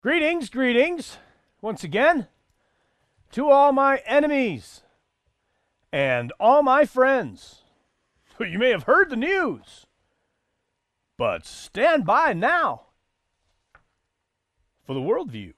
Greetings, greetings, once again, to all my enemies and all my friends. You may have heard the news, but stand by now for the worldview.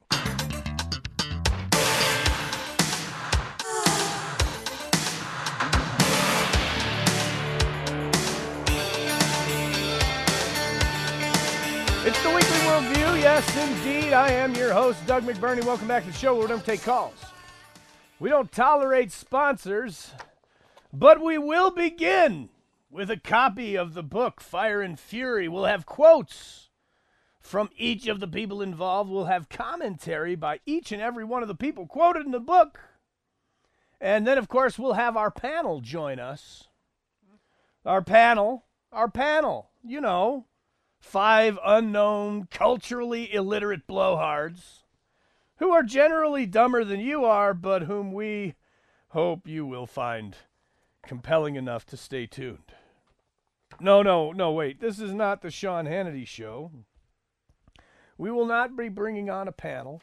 It's the Weekly Worldview. Yes, indeed. I am your host, Doug McBurney. Welcome back to the show where we don't take calls. We don't tolerate sponsors, but we will begin with a copy of the book, Fire and Fury. We'll have quotes from each of the people involved. We'll have commentary by each and every one of the people quoted in the book. And then, of course, we'll have our panel join us. Our panel, you know. 5 unknown, culturally illiterate blowhards who are generally dumber than you are, but whom we hope you will find compelling enough to stay tuned. No, wait. This is not the Sean Hannity show. We will not be bringing on a panel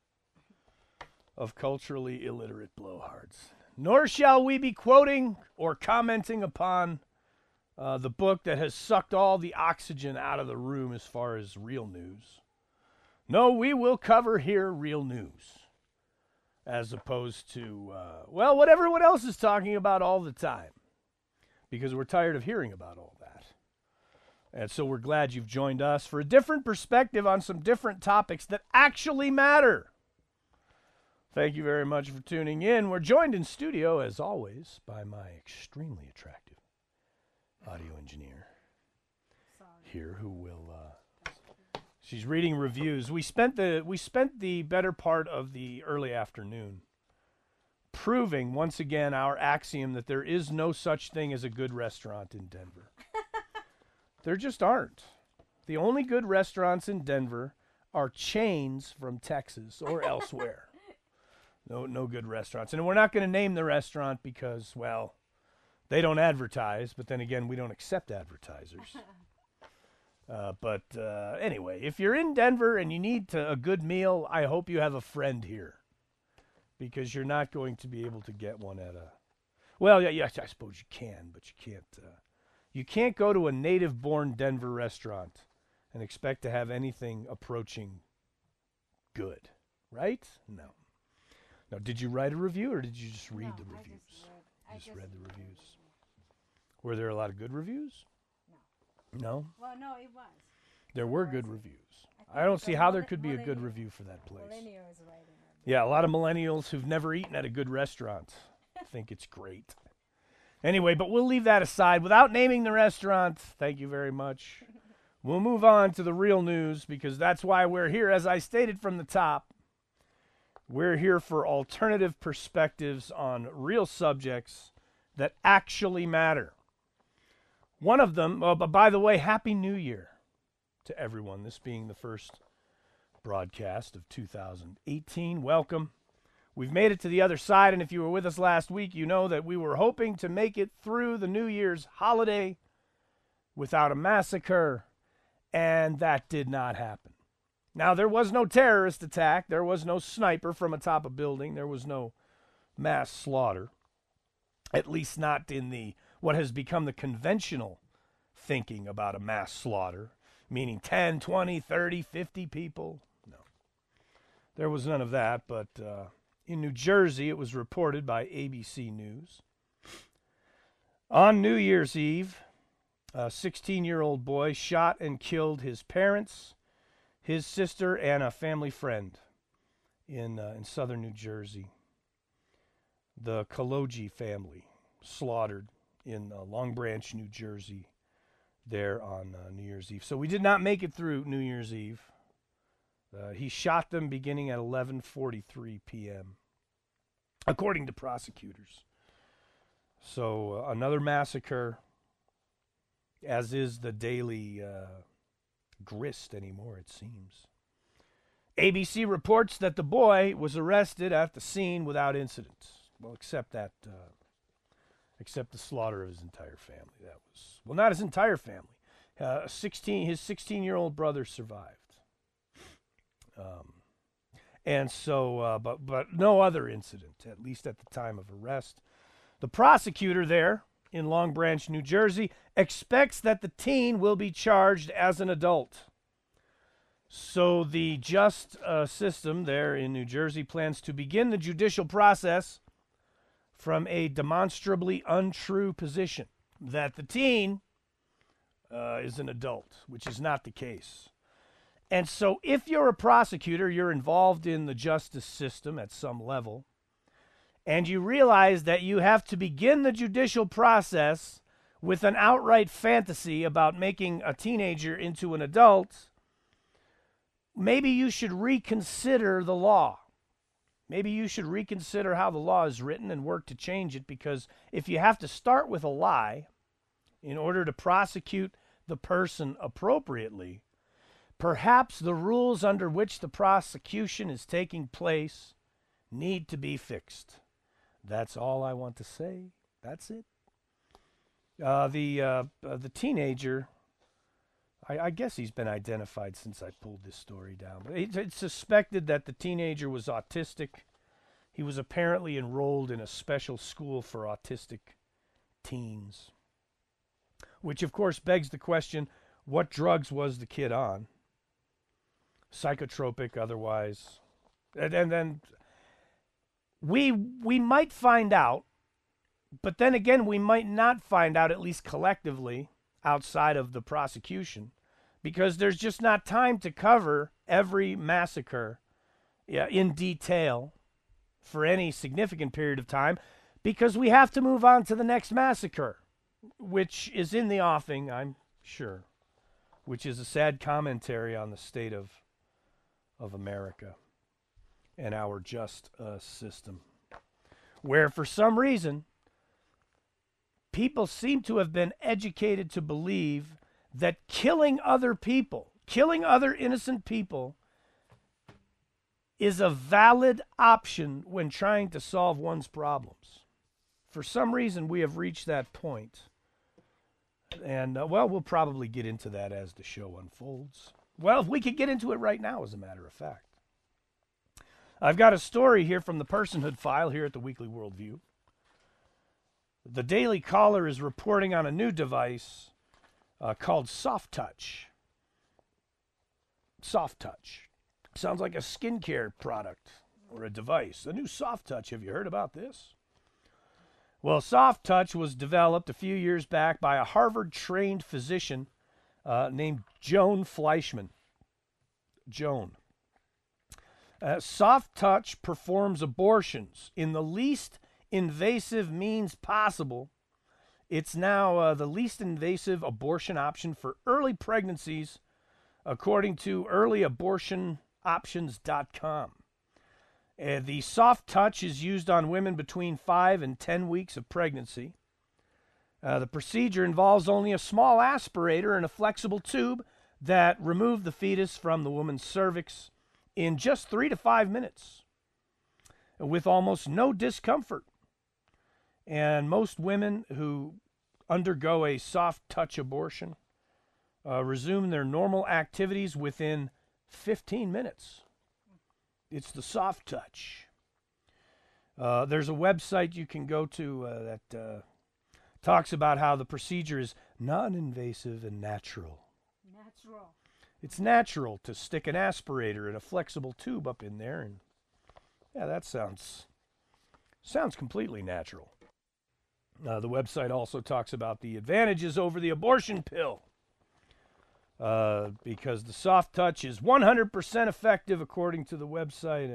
of culturally illiterate blowhards. Nor shall we be quoting or commenting upon the book that has sucked all the oxygen out of the room as far as real news. No, we will cover here real news, as opposed to, what everyone else is talking about all the time, because we're tired of hearing about all that. And so we're glad you've joined us for a different perspective on some different topics that actually matter. Thank you very much for tuning in. We're joined in studio, as always, by my extremely attractive audio engineer here who will she's reading reviews. We spent the better part of the early afternoon proving once again our axiom that there is no such thing as a good restaurant in Denver. There just aren't. The only good restaurants in Denver are chains from Texas or elsewhere. No good restaurants. And we're not going to name the restaurant because, well, they don't advertise, but then again, we don't accept advertisers. Anyway, if you're in Denver and you need a good meal, I hope you have a friend here, because you're not going to be able to get one at a... Well, yeah, I suppose you can, but you can't go to a native-born Denver restaurant and expect to have anything approaching good, right? No. Now, did you write a review, or did you just read the reviews? I just read the reviews. Were there a lot of good reviews? No? Well, no, it was. There were good reviews. I don't see how there could be a good review for that place. Millennials writing it. Yeah, a lot of millennials who've never eaten at a good restaurant think it's great. Anyway, but we'll leave that aside. Without naming the restaurant, thank you very much. We'll move on to the real news, because that's why we're here. As I stated from the top, we're here for alternative perspectives on real subjects that actually matter. One of them, but by the way, Happy New Year to everyone. This being the first broadcast of 2018. Welcome. We've made it to the other side, and if you were with us last week, you know that we were hoping to make it through the New Year's holiday without a massacre, and that did not happen. Now, there was no terrorist attack. There was no sniper from atop a building. There was no mass slaughter, at least not in what has become the conventional thinking about a mass slaughter, meaning 10, 20, 30, 50 people. No, there was none of that. But in New Jersey, it was reported by ABC News. On New Year's Eve, a 16-year-old boy shot and killed his parents, his sister, and a family friend in southern New Jersey. The Kaloji family slaughtered in Long Branch, New Jersey, there on New Year's Eve. So we did not make it through New Year's Eve. He shot them beginning at 11:43 p.m., according to prosecutors. So another massacre, as is the daily grist anymore, it seems. ABC reports that the boy was arrested at the scene without incident. Well, except the slaughter of his entire family. That was, well, not his entire family. His 16-year-old brother survived. And so, but no other incident, at least at the time of arrest. The prosecutor there in Long Branch, New Jersey, expects that the teen will be charged as an adult. So the just system there in New Jersey plans to begin the judicial process from a demonstrably untrue position that the teen is an adult, which is not the case. And so if you're a prosecutor, you're involved in the justice system at some level, and you realize that you have to begin the judicial process with an outright fantasy about making a teenager into an adult, maybe you should reconsider the law. Maybe you should reconsider how the law is written and work to change it, because if you have to start with a lie in order to prosecute the person appropriately, perhaps the rules under which the prosecution is taking place need to be fixed. That's all I want to say. That's it. The teenager, I guess he's been identified since I pulled this story down. But it's suspected that the teenager was autistic. He was apparently enrolled in a special school for autistic teens, which of course begs the question, what drugs was the kid on? Psychotropic, otherwise. And then we might find out, but then again, we might not find out, at least collectively, outside of the prosecution, because there's just not time to cover every massacre in detail for any significant period of time, because we have to move on to the next massacre, which is in the offing, I'm sure, which is a sad commentary on the state of America and our just system, where for some reason people seem to have been educated to believe that killing other people, killing other innocent people, is a valid option when trying to solve one's problems. For some reason, we have reached that point. And, we'll probably get into that as the show unfolds. Well, if we could get into it right now, as a matter of fact. I've got a story here from the Personhood File here at the Weekly Worldview. The Daily Caller is reporting on a new device called Soft Touch. Soft Touch. Sounds like a skincare product or a device. The new Soft Touch. Have you heard about this? Well, Soft Touch was developed a few years back by a Harvard-trained physician named Joan Fleischman. Joan. Soft Touch performs abortions in the least invasive means possible. It's now the least invasive abortion option for early pregnancies, according to earlyabortionoptions.com. The Soft Touch is used on women between 5 and 10 weeks of pregnancy. The procedure involves only a small aspirator and a flexible tube that remove the fetus from the woman's cervix in just 3 to 5 minutes with almost no discomfort. And most women who undergo a Soft Touch abortion resume their normal activities within 15 minutes. It's the Soft Touch. There's a website you can go to that talks about how the procedure is non-invasive and natural. Natural. It's natural to stick an aspirator and a flexible tube up in there, and yeah, that sounds completely natural. The website also talks about the advantages over the abortion pill, because the Soft Touch is 100% effective, according to the website.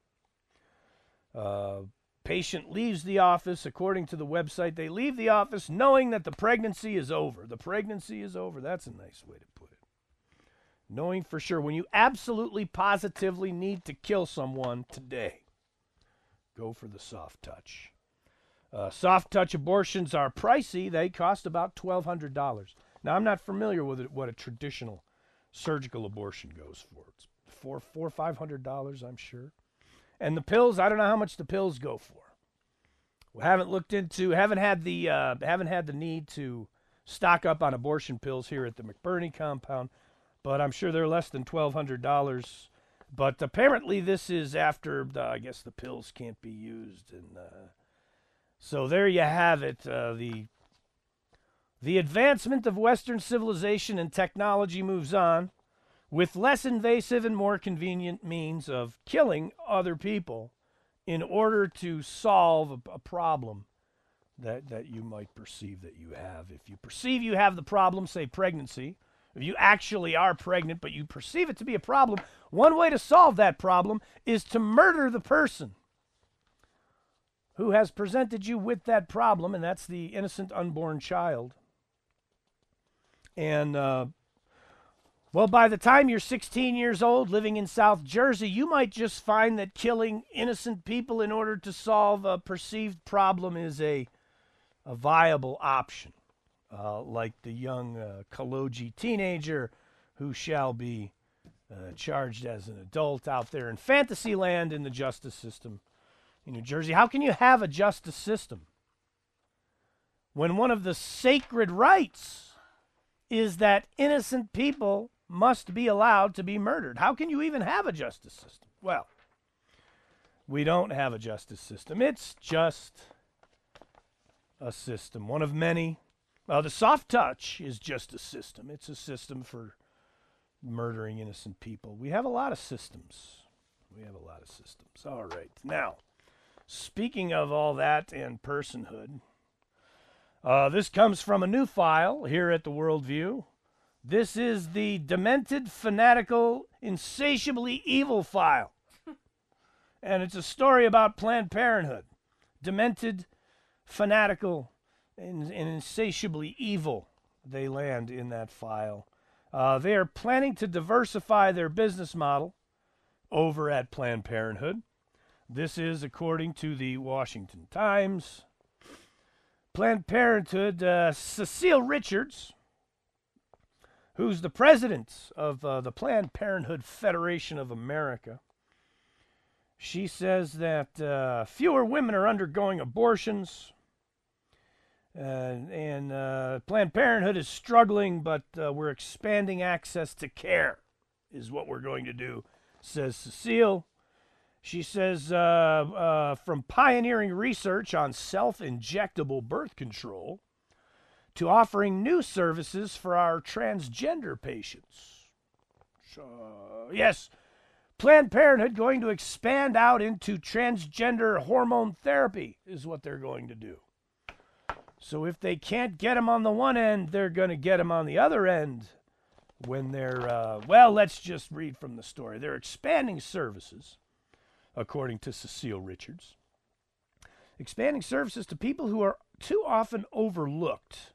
Patient leaves the office, according to the website. They leave the office knowing that the pregnancy is over. The pregnancy is over. That's a nice way to put it. Knowing for sure. When you absolutely, positively need to kill someone today, go for the Soft Touch. Soft Touch abortions are pricey. They cost about $1,200. Now, I'm not familiar with what a traditional surgical abortion goes for. It's $400 or $500, I'm sure. And the pills, I don't know how much the pills go for. We haven't had the need to stock up on abortion pills here at the McBurney compound, but I'm sure they're less than $1,200. But apparently this is after, I guess the pills can't be used. And so there you have it. The advancement of Western civilization and technology moves on with less invasive and more convenient means of killing other people in order to solve a problem that you might perceive that you have. If you perceive you have the problem, say pregnancy, if you actually are pregnant but you perceive it to be a problem, one way to solve that problem is to murder the person who has presented you with that problem, and that's the innocent unborn child. And, well, by the time you're 16 years old living in South Jersey, you might just find that killing innocent people in order to solve a perceived problem is a viable option. Like the young Kaloji teenager who shall be charged as an adult out there in fantasy land in the justice system in New Jersey. How can you have a justice system when one of the sacred rights is that innocent people must be allowed to be murdered? How can you even have a justice system? Well, we don't have a justice system. It's just a system, one of many. The soft touch is just a system. It's a system for murdering innocent people. We have a lot of systems. All right. Now, speaking of all that and personhood, this comes from a new file here at the Worldview. This is the Demented, Fanatical, Insatiably Evil file. And it's a story about Planned Parenthood. Demented, fanatical, and insatiably evil, they land in that file. They are planning to diversify their business model over at Planned Parenthood. This is according to the Washington Times. Planned Parenthood, Cecile Richards, who's the president of the Planned Parenthood Federation of America, she says that fewer women are undergoing abortions. And Planned Parenthood is struggling, but we're expanding access to care is what we're going to do, says Cecile. She says, from pioneering research on self-injectable birth control to offering new services for our transgender patients. Yes, Planned Parenthood going to expand out into transgender hormone therapy is what they're going to do. So if they can't get them on the one end, they're going to get them on the other end when they're, well, let's just read from the story. They're expanding services, according to Cecile Richards. Expanding services to people who are too often overlooked,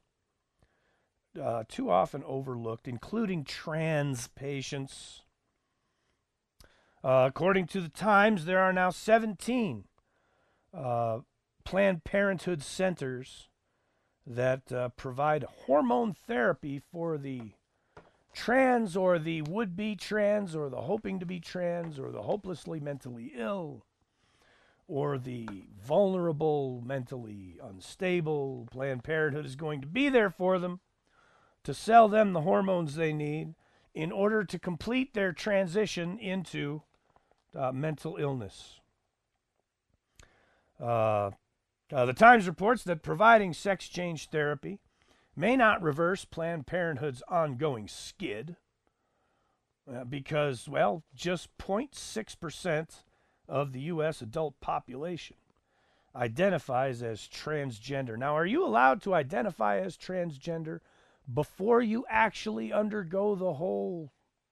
including trans patients. According to the Times, there are now 17 Planned Parenthood centers that provide hormone therapy for the trans or the would-be trans or the hoping to be trans or the hopelessly mentally ill or the vulnerable, mentally unstable. Planned Parenthood is going to be there for them to sell them the hormones they need in order to complete their transition into mental illness. The Times reports that providing sex change therapy may not reverse Planned Parenthood's ongoing skid because, well, just 0.6% of the U.S. adult population identifies as transgender. Now, are you allowed to identify as transgender before you actually undergo the whole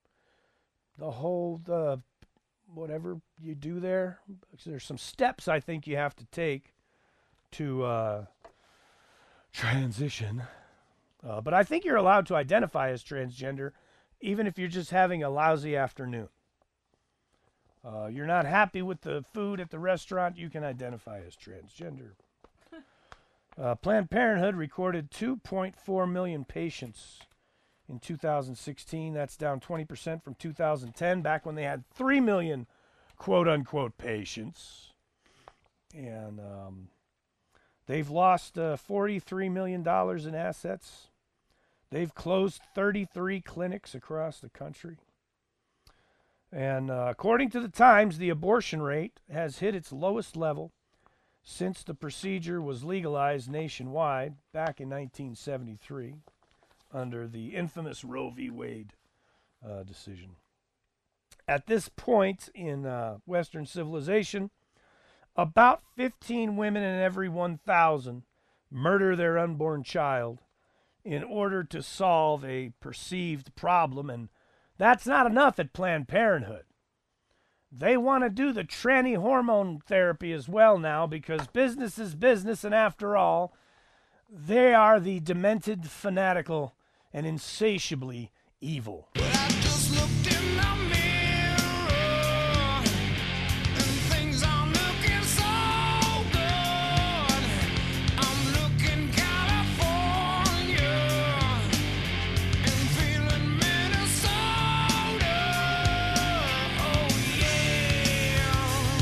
whatever you do there? There's some steps I think you have to take to transition. But I think you're allowed to identify as transgender even if you're just having a lousy afternoon. You're not happy with the food at the restaurant, you can identify as transgender. Planned Parenthood recorded 2.4 million patients in 2016. That's down 20% from 2010, back when they had 3 million quote-unquote patients. And they've lost $43 million in assets. They've closed 33 clinics across the country. And according to the Times, the abortion rate has hit its lowest level since the procedure was legalized nationwide back in 1973 under the infamous Roe v. Wade decision. At this point in Western civilization, about 15 women in every 1,000 murder their unborn child in order to solve a perceived problem, and that's not enough at Planned Parenthood. They want to do the tranny hormone therapy as well now because business is business, and after all, they are the demented, fanatical, and insatiably evil. Well, I just looked in the mirror, and things aren't looking so good. I'm looking California and feeling Minnesota. Oh yeah.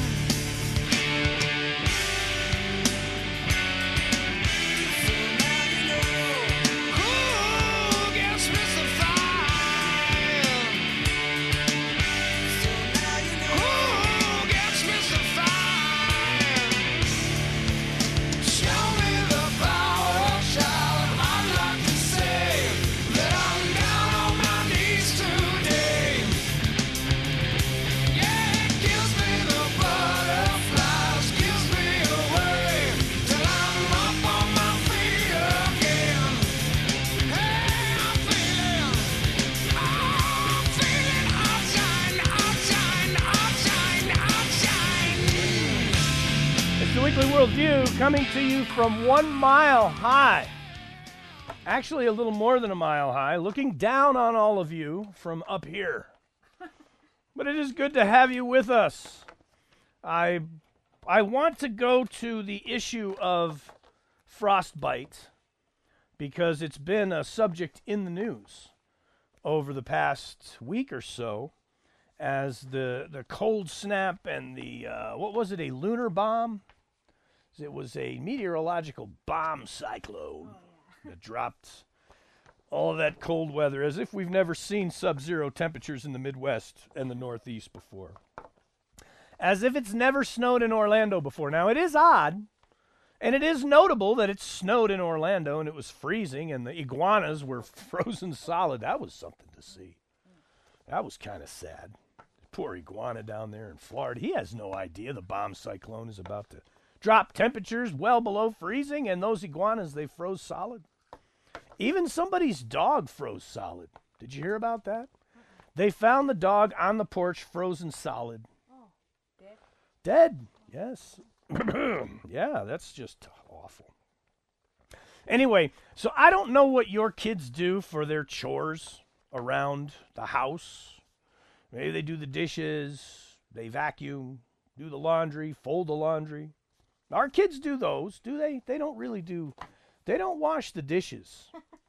So now you know who gets mystified. So now you know who gets mystified. Show me the power, child. I'd like to say that I'm down on my knees today. Yeah, it gives me the butterflies, gives me away till I'm up on my feet again. Hey, I'm feeling outshine, outshine, outshine, outshine. It's the Weekly Worldview coming to you from 1 mile high. Actually, a little more than a mile high, looking down on all of you from up here. But it is good to have you with us. I want to go to the issue of frostbite because it's been a subject in the news over the past week or so as the cold snap and the, what was it, a lunar bomb? It was a meteorological bomb cyclone that dropped all of that cold weather as if we've never seen sub-zero temperatures in the Midwest and the Northeast before. As if it's never snowed in Orlando before. Now, it is odd, and it is notable that it snowed in Orlando and it was freezing and the iguanas were frozen solid. That was something to see. That was kind of sad. Poor iguana down there in Florida. He has no idea the bomb cyclone is about to drop temperatures well below freezing, and those iguanas, they froze solid. Even somebody's dog froze solid. Did you hear about that? They found the dog on the porch frozen solid. Oh, dead? Dead, yes. Yeah, that's just awful. Anyway, so I don't know what your kids do for their chores around the house. Maybe they do the dishes, they vacuum, do the laundry, fold the laundry. Our kids do those, do they? They don't really do, they don't wash the dishes.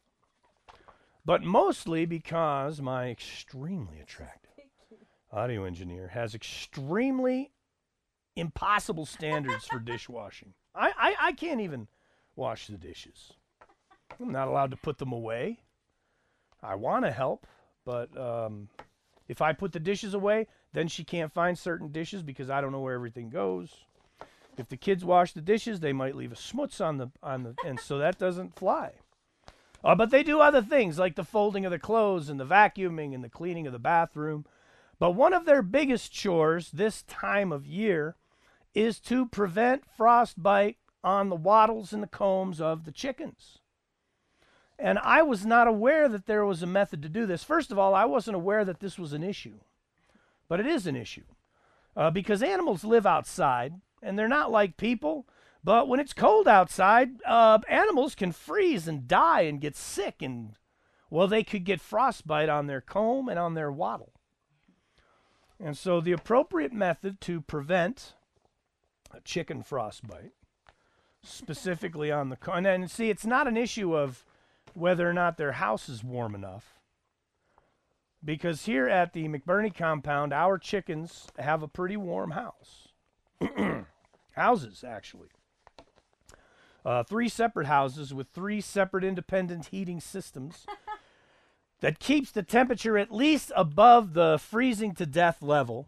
But mostly because my extremely attractive audio engineer has extremely impossible standards for dishwashing. I can't even wash the dishes. I'm not allowed to put them away. I want to help, but if I put the dishes away, then she can't find certain dishes because I don't know where everything goes. If the kids wash the dishes, they might leave a smuts on the and so that doesn't fly. But they do other things like the folding of the clothes and the vacuuming and the cleaning of the bathroom. But one of their biggest chores this time of year is to prevent frostbite on the wattles and the combs of the chickens. And I was not aware that there was a method to do this. First of all, I wasn't aware that this was an issue. But it is an issue because animals live outside, and they're not like people. But when it's cold outside, animals can freeze and die and get sick. And, well, they could get frostbite on their comb and on their wattle. And so the appropriate method to prevent a chicken frostbite, specifically on the comb, and see, it's not an issue of whether or not their house is warm enough. Because here at the McBurney compound, our chickens have a pretty warm house. Houses, actually. 3 separate houses with 3 separate independent heating systems that keeps the temperature at least above the freezing to death level.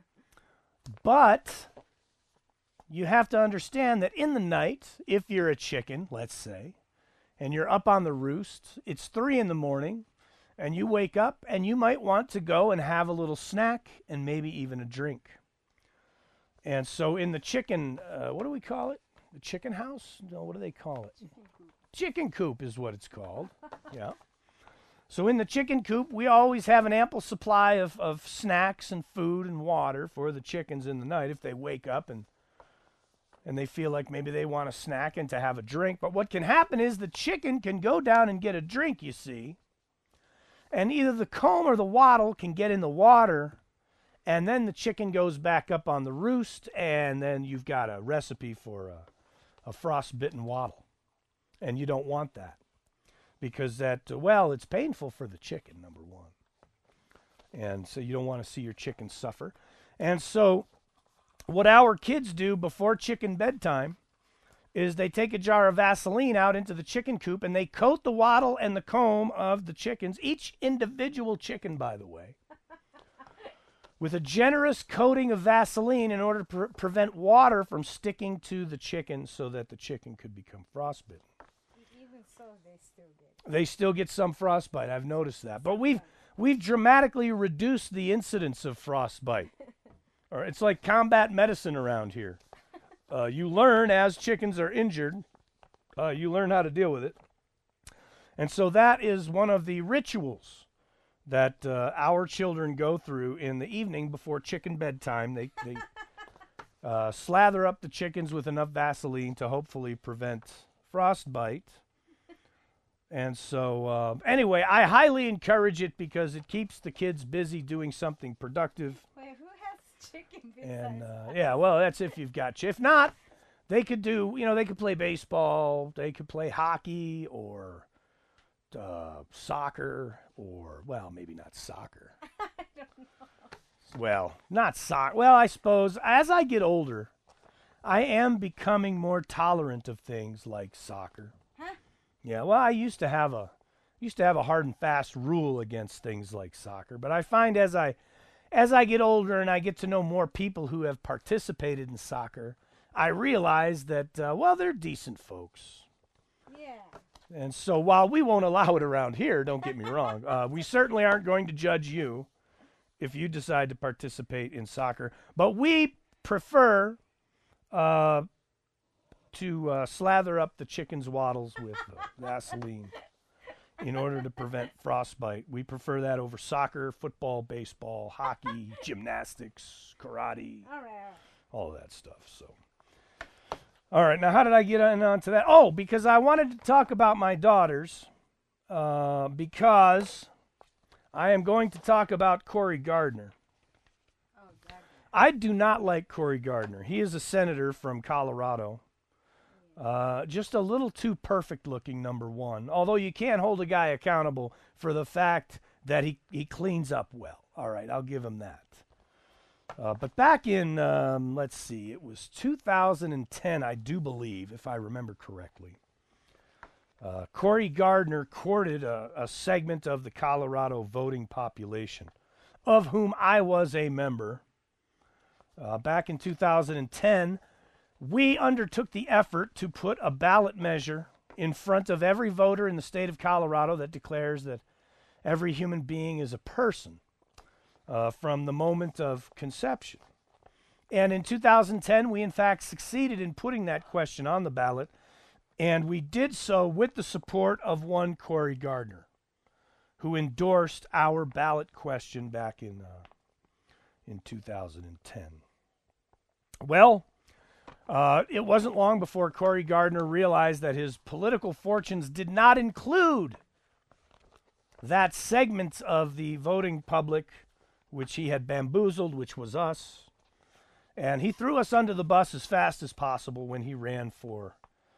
But you have to understand that in the night, if you're a chicken, let's say, and you're up on the roost, it's 3 in the morning, and you wake up and you might want to go and have a little snack and maybe even a drink. And so in the chicken, what do we call it? The chicken house? No, what do they call it? Chicken coop is what it's called. Yeah. So in the chicken coop, we always have an ample supply of snacks and food and water for the chickens in the night if they wake up and they feel like maybe they want a snack and to have a drink. But what can happen is the chicken can go down and get a drink, you see, and either the comb or the wattle can get in the water, and then the chicken goes back up on the roost, and then you've got a recipe for a frostbitten wattle. And you don't want that because that, well, it's painful for the chicken, number one. And so you don't want to see your chicken suffer. And so what our kids do before chicken bedtime is they take a jar of Vaseline out into the chicken coop and they coat the wattle and the comb of the chickens, each individual chicken, by the way, with a generous coating of Vaseline in order to prevent water from sticking to the chicken so that the chicken could become frostbitten. Even so, they They still get some frostbite. I've noticed that. But we've dramatically reduced the incidence of frostbite. Or it's like combat medicine around here. You learn as chickens are injured, you learn how to deal with it. And so that is one of the rituals that our children go through in the evening before chicken bedtime. They slather up the chickens with enough Vaseline to hopefully prevent frostbite. And so, anyway, I highly encourage it because it keeps the kids busy doing something productive. Wait, who has chicken besides And us? yeah, well, that's if you've got. If not, they could do. They could play baseball. They could play hockey or soccer, or well, maybe not soccer. I don't know. Well, not soccer. Well, I suppose as I get older, I am becoming more tolerant of things like soccer. Huh? Yeah, well, I used to have a hard and fast rule against things like soccer, but I find as I get older and I get to know more people who have participated in soccer, I realize that well, they're decent folks. Yeah. And so while we won't allow it around here, don't get me wrong, we certainly aren't going to judge you if you decide to participate in soccer, but we prefer to slather up the chicken's wattles with Vaseline in order to prevent frostbite. We prefer that over soccer, football, baseball, hockey, gymnastics, karate, All right. all that stuff. So, all right, now how did I get onto that? Oh, because I wanted to talk about my daughters, because I am going to talk about Cory Gardner. Oh, God. I do not like Cory Gardner. He is a senator from Colorado. Just a little too perfect looking, number one. Although you can't hold a guy accountable for the fact that he cleans up well. All right, I'll give him that. But back in, let's see, it was 2010, I do believe, if I remember correctly. Cory Gardner courted a segment of the Colorado voting population, of whom I was a member. Back in 2010, we undertook the effort to put a ballot measure in front of every voter in the state of Colorado that declares that every human being is a person from the moment of conception. And in 2010, we in fact succeeded in putting that question on the ballot, and we did so with the support of one Cory Gardner, who endorsed our ballot question back in 2010. Well, it wasn't long before Cory Gardner realized that his political fortunes did not include that segment of the voting public which he had bamboozled, which was us. And he threw us under the bus as fast as possible when he ran for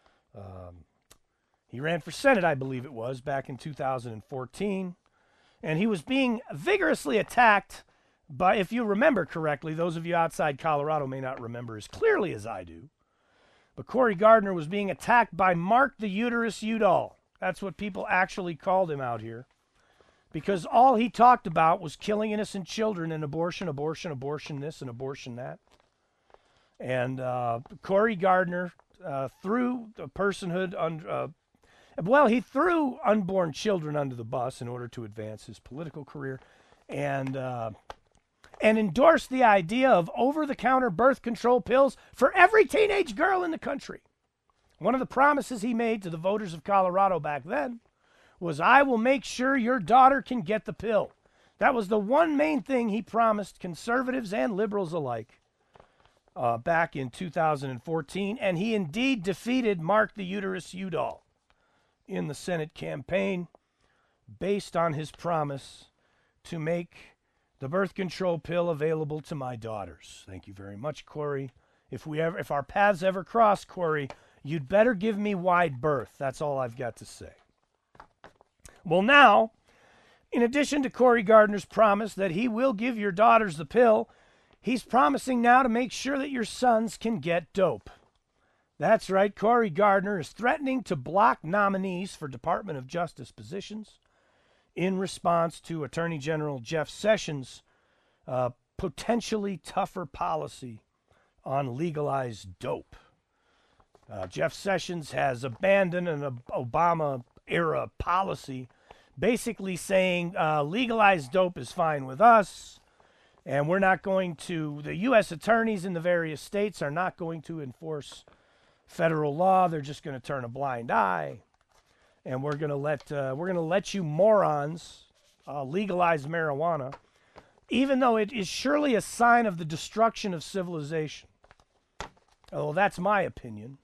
Senate, I believe it was, back in 2014. And he was being vigorously attacked by, if you remember correctly, those of you outside Colorado may not remember as clearly as I do, but Cory Gardner was being attacked by Mark the Uterus Udall. That's what people actually called him out here. because all he talked about was killing innocent children and abortion, abortion, abortion this and abortion that. And Cory Gardner threw the personhood he threw unborn children under the bus in order to advance his political career, and endorsed the idea of over-the-counter birth control pills for every teenage girl in the country. One of the promises he made to the voters of Colorado back then was, "I will make sure your daughter can get the pill." That was the one main thing he promised conservatives and liberals alike back in 2014, and he indeed defeated Mark the Uterus Udall in the Senate campaign based on his promise to make the birth control pill available to my daughters. Thank you very much, Cory. If our paths ever cross, Cory, you'd better give me wide berth. That's all I've got to say. Well, now, in addition to Cory Gardner's promise that he will give your daughters the pill, he's promising now to make sure that your sons can get dope. That's right, Cory Gardner is threatening to block nominees for Department of Justice positions in response to Attorney General Jeff Sessions' potentially tougher policy on legalized dope. Jeff Sessions has abandoned an Obama-era policy basically saying legalized dope is fine with us, and we're not going to, the U.S. attorneys in the various states are not going to enforce federal law. They're just going to turn a blind eye, and we're going to let you morons legalize marijuana, even though it is surely a sign of the destruction of civilization. Oh, that's my opinion.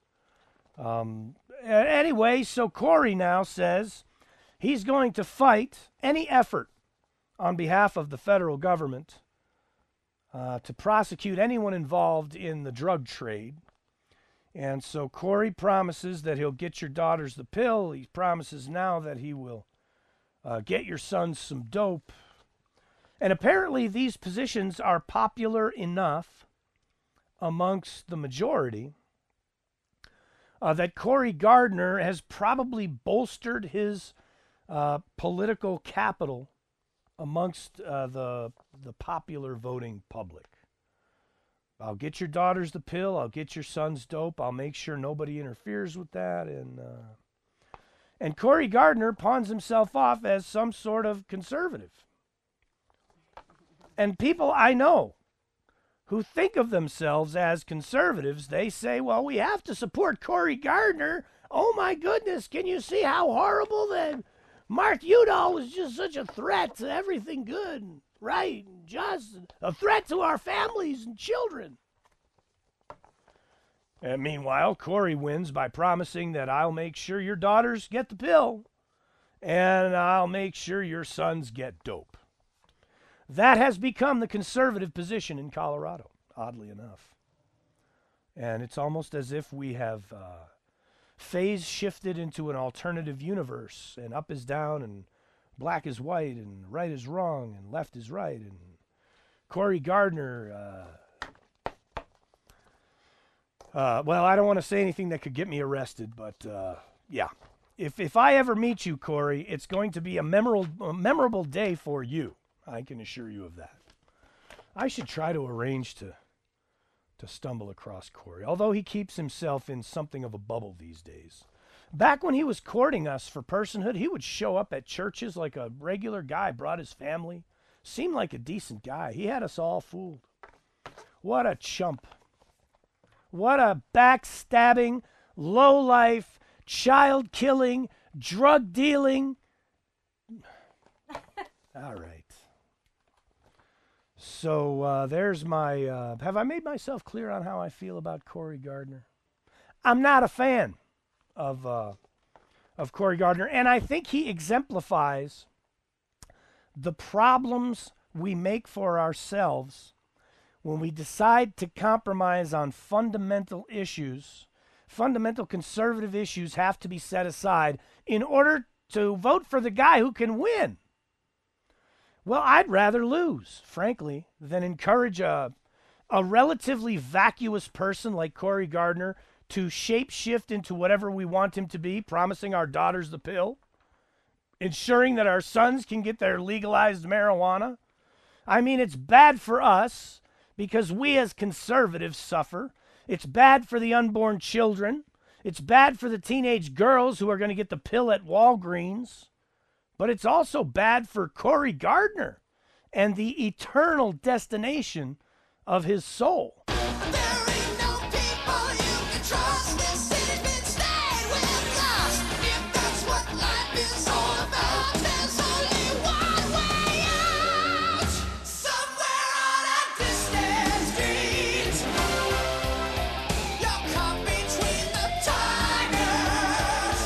Anyway, so Cory now says he's going to fight any effort on behalf of the federal government to prosecute anyone involved in the drug trade. And so Cory promises that he'll get your daughters the pill. He promises now that he will get your sons some dope. And apparently these positions are popular enough amongst the majority that Cory Gardner has probably bolstered his political capital amongst the popular voting public. I'll get your daughters the pill. I'll get your sons dope. I'll make sure nobody interferes with that. And Cory Gardner pawns himself off as some sort of conservative. And people I know who think of themselves as conservatives, they say, well, we have to support Cory Gardner. Oh, my goodness, can you see how horrible that Mark Udall was just such a threat to everything good and right and just, a threat to our families and children. And meanwhile, Cory wins by promising that I'll make sure your daughters get the pill and I'll make sure your sons get dope. That has become the conservative position in Colorado, oddly enough. And it's almost as if we have phase shifted into an alternative universe, and up is down, and black is white, and right is wrong, and left is right. And Cory Gardner, well, I don't want to say anything that could get me arrested, but yeah. If I ever meet you, Cory, it's going to be a memorable day for you. I can assure you of that. I should try to arrange to stumble across Cory, although he keeps himself in something of a bubble these days. Back when he was courting us for personhood, he would show up at churches like a regular guy, brought his family, seemed like a decent guy. He had us all fooled. What a chump. What a backstabbing, low-life, child-killing, drug-dealing. All right. So there's my, have I made myself clear on how I feel about Cory Gardner? I'm not a fan of Cory Gardner, and I think he exemplifies the problems we make for ourselves when we decide to compromise on fundamental issues. Fundamental conservative issues have to be set aside in order to vote for the guy who can win. Well, I'd rather lose, frankly, than encourage a relatively vacuous person like Cory Gardner to shape-shift into whatever we want him to be, promising our daughters the pill, ensuring that our sons can get their legalized marijuana. I mean, it's bad for us because we as conservatives suffer. It's bad for the unborn children. It's bad for the teenage girls who are going to get the pill at Walgreens. But it's also bad for Cory Gardner and the eternal destination of his soul. There ain't no people you can trust. This city's been stayed with us. If that's what life is all about, there's only one way out. Somewhere on a distant street, you're caught between the tigers.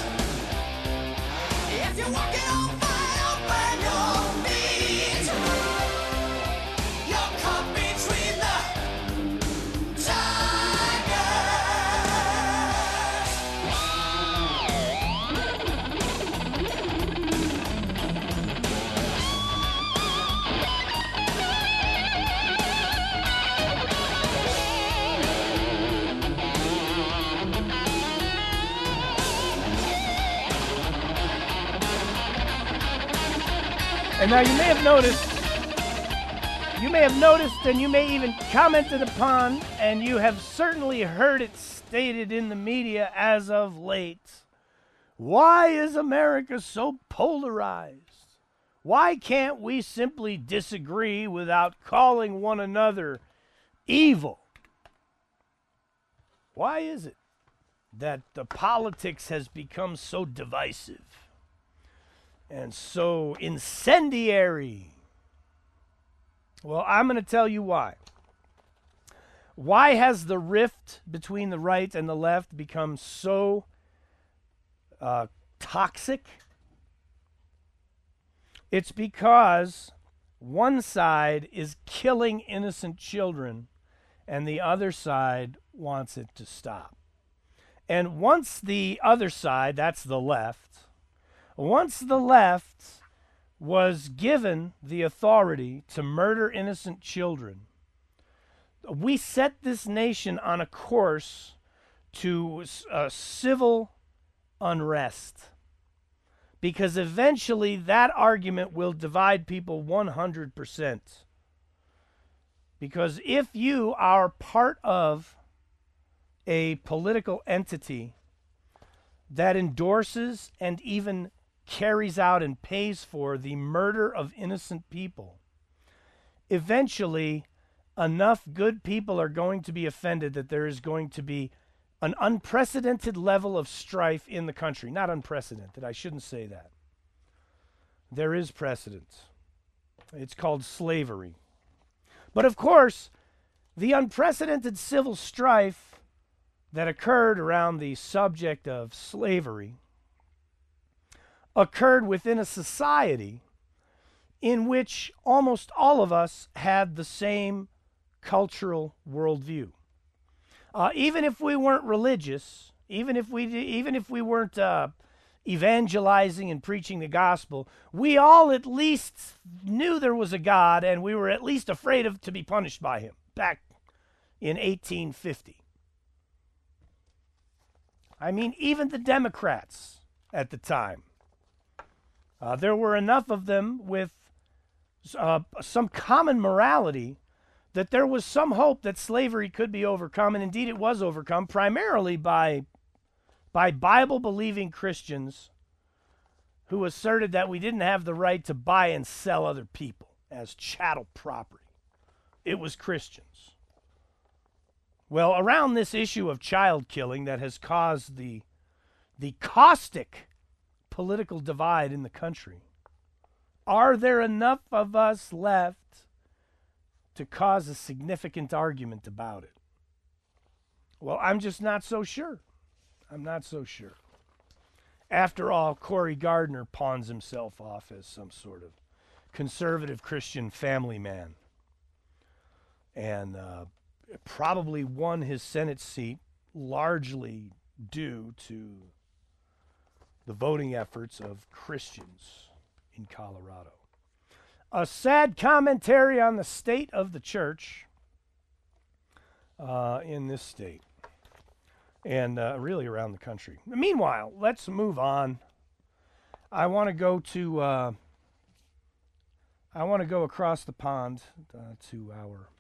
If you're walking on fire, burn your feet. You're caught between the tigers. And now you may have noticed, and you may even commented upon, and you have certainly heard it stated in the media as of late. Why is America so polarized? Why can't we simply disagree without calling one another evil? Why is it that the politics has become so divisive and so incendiary? Well, I'm going to tell you why. Why has the rift between the right and the left become so toxic? It's because one side is killing innocent children and the other side wants it to stop. And once the other side, that's the left, once the left was given the authority to murder innocent children, we set this nation on a course to civil unrest. Because eventually that argument will divide people 100%. Because if you are part of a political entity that endorses and even carries out and pays for the murder of innocent people, eventually enough good people are going to be offended that there is going to be an unprecedented level of strife in the country. Not unprecedented, I shouldn't say that. There is precedent. It's called slavery. But of course, the unprecedented civil strife that occurred around the subject of slavery occurred within a society in which almost all of us had the same cultural worldview. Even if we weren't religious, even if we weren't evangelizing and preaching the gospel, we all at least knew there was a God, and we were at least afraid to be punished by him back in 1850. I mean, even the Democrats at the time, there were enough of them with some common morality that there was some hope that slavery could be overcome, and indeed it was overcome primarily by Bible-believing Christians who asserted that we didn't have the right to buy and sell other people as chattel property. It was Christians. Well, around this issue of child killing that has caused the caustic political divide in the country, are there enough of us left to cause a significant argument about it? Well, I'm just not so sure. I'm not so sure. After all, Cory Gardner pawns himself off as some sort of conservative Christian family man, and probably won his Senate seat largely due to the voting efforts of Christians in Colorado. A sad commentary on the state of the church in this state and really around the country. Meanwhile, let's move on. I want to go to. I want to go across the pond to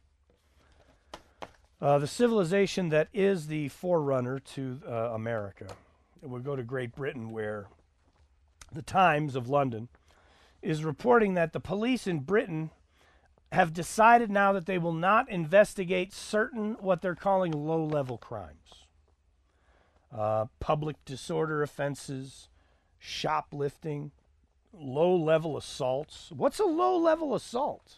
the civilization that is the forerunner to America. We'll go to Great Britain, where the Times of London is reporting that the police in Britain have decided now that they will not investigate certain what they're calling low-level crimes. Public disorder offenses, shoplifting, low-level assaults. What's a low-level assault?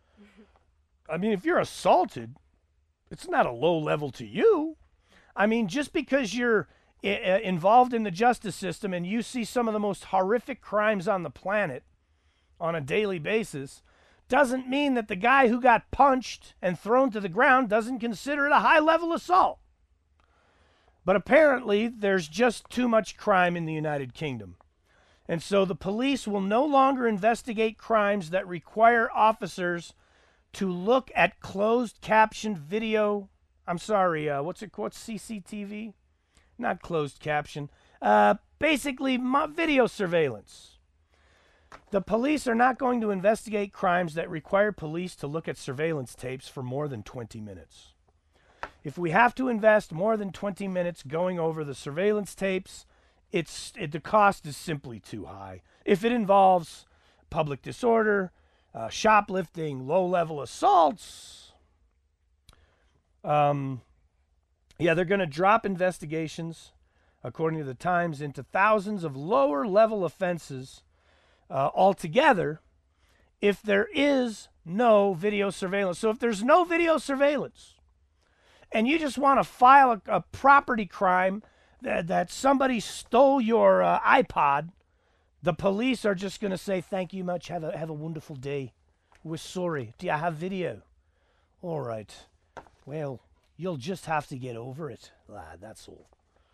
I mean, if you're assaulted, it's not a low level to you. I mean, just because you're involved in the justice system and you see some of the most horrific crimes on the planet on a daily basis doesn't mean that the guy who got punched and thrown to the ground doesn't consider it a high-level assault. But apparently, there's just too much crime in the United Kingdom. And so the police will no longer investigate crimes that require officers to look at closed caption video. I'm sorry, what's CCTV? Not closed caption. Basically, video surveillance. The police are not going to investigate crimes that require police to look at surveillance tapes for more than 20 minutes. If we have to invest more than 20 minutes going over the surveillance tapes, the cost is simply too high. If it involves public disorder, shoplifting, low-level assaults, they're going to drop investigations, according to the Times, into thousands of lower-level offenses altogether if there is no video surveillance. So if there's no video surveillance, and you just want to file a property crime that somebody stole your iPod, the police are just going to say, thank you much, have a wonderful day. We're sorry. Do you have video? All right. Well, you'll just have to get over it, lad, that's all.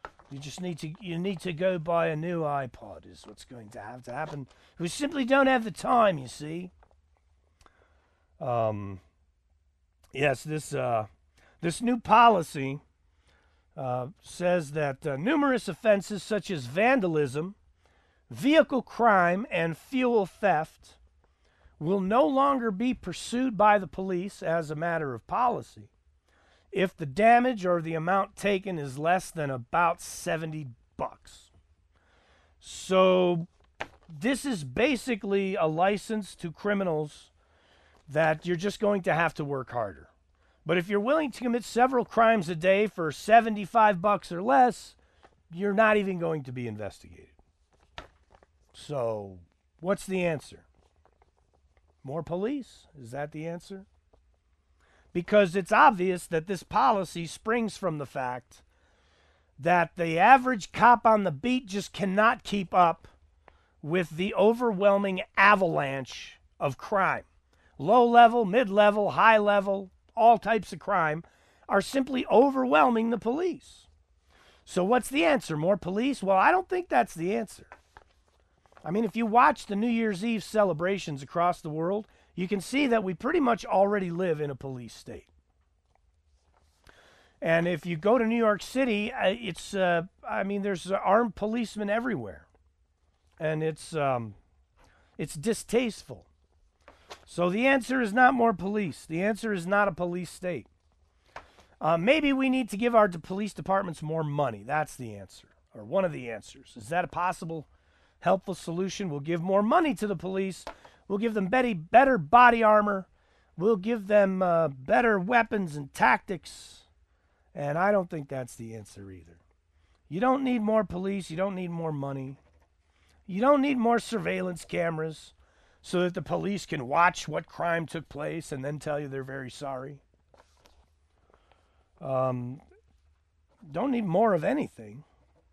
You need to go buy a new iPod is what's going to have to happen. We simply don't have the time, you see. Yes, this new policy says that numerous offenses such as vandalism, vehicle crime, and fuel theft will no longer be pursued by the police as a matter of policy if the damage or the amount taken is less than about $70. So this is basically a license to criminals that you're just going to have to work harder. But if you're willing to commit several crimes a day for $75 or less, you're not even going to be investigated. So, what's the answer? More police? Is that the answer? Because it's obvious that this policy springs from the fact that the average cop on the beat just cannot keep up with the overwhelming avalanche of crime. Low level, mid-level, high level, all types of crime are simply overwhelming the police. So what's the answer? More police? Well, I don't think that's the answer. I mean, if you watch the New Year's Eve celebrations across the world, you can see that we pretty much already live in a police state. And if you go to New York City, there's armed policemen everywhere. And it's distasteful. So the answer is not more police. The answer is not a police state. Maybe we need to give our police departments more money. That's the answer, or one of the answers. Is that a possible helpful solution? We'll give more money to the police. We'll give them better body armor. We'll give them better weapons and tactics. And I don't think that's the answer either. You don't need more police. You don't need more money. You don't need more surveillance cameras so that the police can watch what crime took place and then tell you they're very sorry. Don't need more of anything.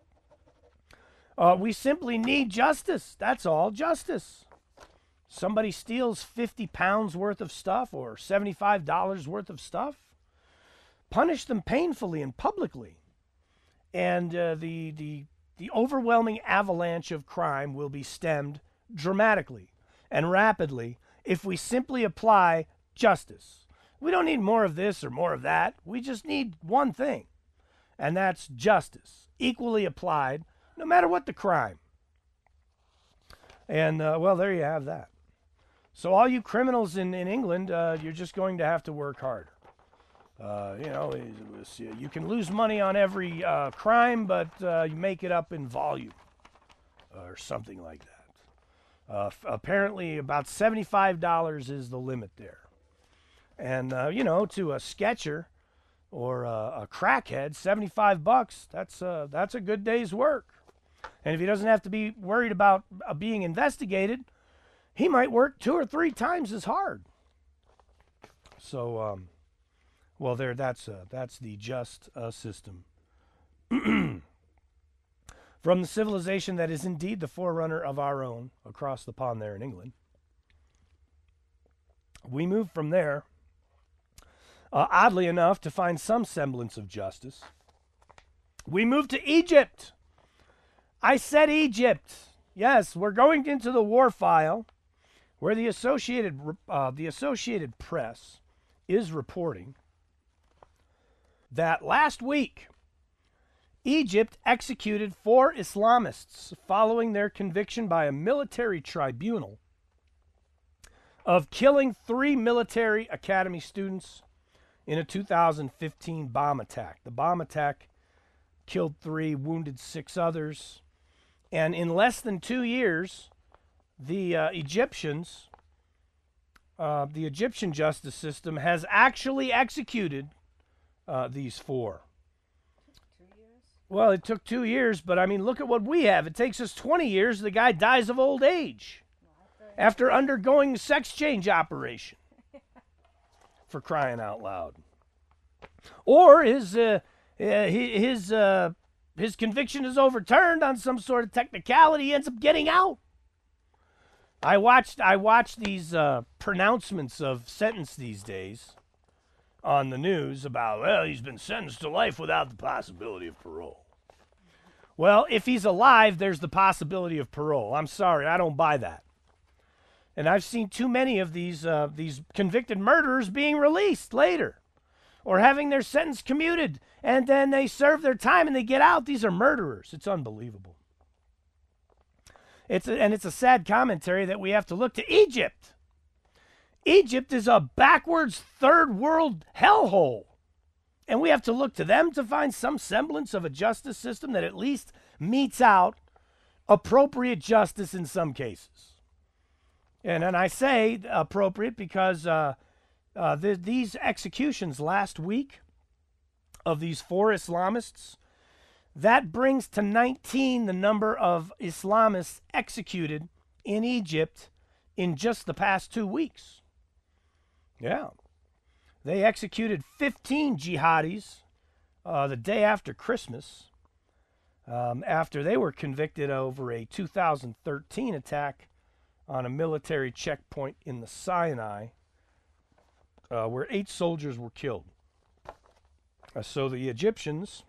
We simply need justice. That's all, justice. Somebody steals 50 pounds worth of stuff or $75 worth of stuff. Punish them painfully and publicly. And the overwhelming avalanche of crime will be stemmed dramatically and rapidly if we simply apply justice. We don't need more of this or more of that. We just need one thing, and that's justice, equally applied, no matter what the crime. And, well, there you have that. So all you criminals in England, you're just going to have to work harder. You can lose money on every crime, but you make it up in volume or something like that. Apparently, about $75 is the limit there. And, to a sketcher or a crackhead, $75, that's a good day's work. And if he doesn't have to be worried about being investigated, he might work 2 or 3 times as hard. So, that's the just system. From the civilization that is indeed the forerunner of our own across the pond there in England, we move from there, oddly enough, to find some semblance of justice. We move to Egypt. I said Egypt. Yes, we're going into the war file, where the Associated Press is reporting that last week, Egypt executed 4 Islamists following their conviction by a military tribunal of killing 3 military academy students in a 2015 bomb attack. The bomb attack killed 3, wounded 6 others. And in less than 2 years, the Egyptian justice system has actually executed these 4. 2 years? Well, it took 2 years, but I mean, look at what we have. It takes us 20 years. The guy dies of old age after undergoing a sex change operation. For crying out loud. Or his conviction is overturned on some sort of technicality. He ends up getting out. I watched these pronouncements of sentence these days on the news about, well, he's been sentenced to life without the possibility of parole. Well, if he's alive, there's the possibility of parole. I'm sorry, I don't buy that. And I've seen too many of these convicted murderers being released later or having their sentence commuted, and then they serve their time and they get out. These are murderers. It's unbelievable. It's a sad commentary that we have to look to Egypt. Egypt is a backwards third world hellhole. And we have to look to them to find some semblance of a justice system that at least metes out appropriate justice in some cases. And I say appropriate because these executions last week of these 4 Islamists, that brings to 19 the number of Islamists executed in Egypt in just the past 2 weeks. Yeah. They executed 15 jihadis the day after Christmas, after they were convicted over a 2013 attack on a military checkpoint in the Sinai, where 8 soldiers were killed. So the Egyptians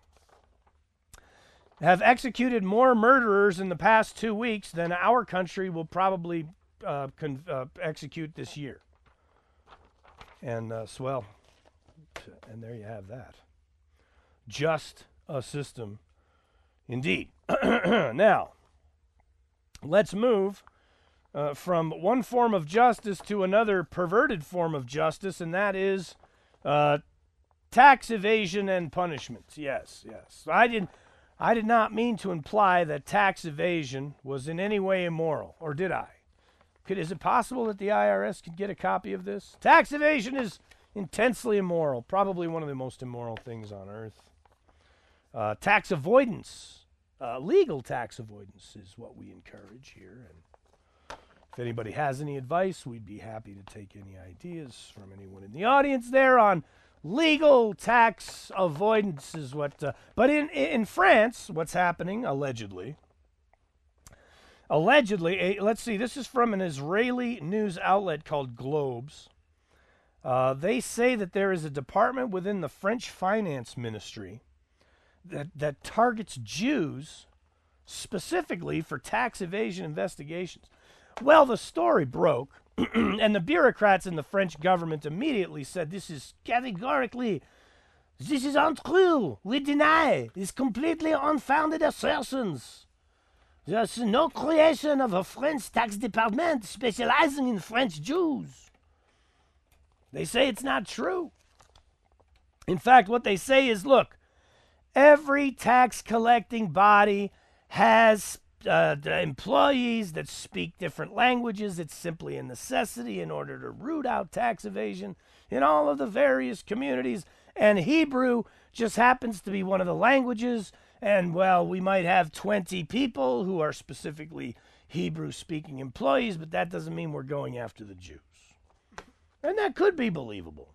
have executed more murderers in the past 2 weeks than our country will probably execute this year. And and there you have that. Just a system indeed. Now, let's move from one form of justice to another perverted form of justice, and that is tax evasion and punishments. Yes. I did not mean to imply that tax evasion was in any way immoral, or did I? Is it possible that the IRS could get a copy of this? Tax evasion is intensely immoral, probably one of the most immoral things on earth. Tax avoidance, legal tax avoidance is what we encourage here. And if anybody has any advice, we'd be happy to take any ideas from anyone in the audience there on legal tax avoidance is what... but in France, what's happening, allegedly, let's see, this is from an Israeli news outlet called Globes. They say that there is a department within the French finance ministry that targets Jews specifically for tax evasion investigations. Well, the story broke, and the bureaucrats in the French government immediately said, this is untrue. We deny. It's completely unfounded assertions. There's no creation of a French tax department specializing in French Jews. They say it's not true. In fact, what they say is, look, every tax collecting body has the employees that speak different languages. It's simply a necessity in order to root out tax evasion in all of the various communities. And Hebrew just happens to be one of the languages. And, well, we might have 20 people who are specifically Hebrew-speaking employees, but that doesn't mean we're going after the Jews. And that could be believable.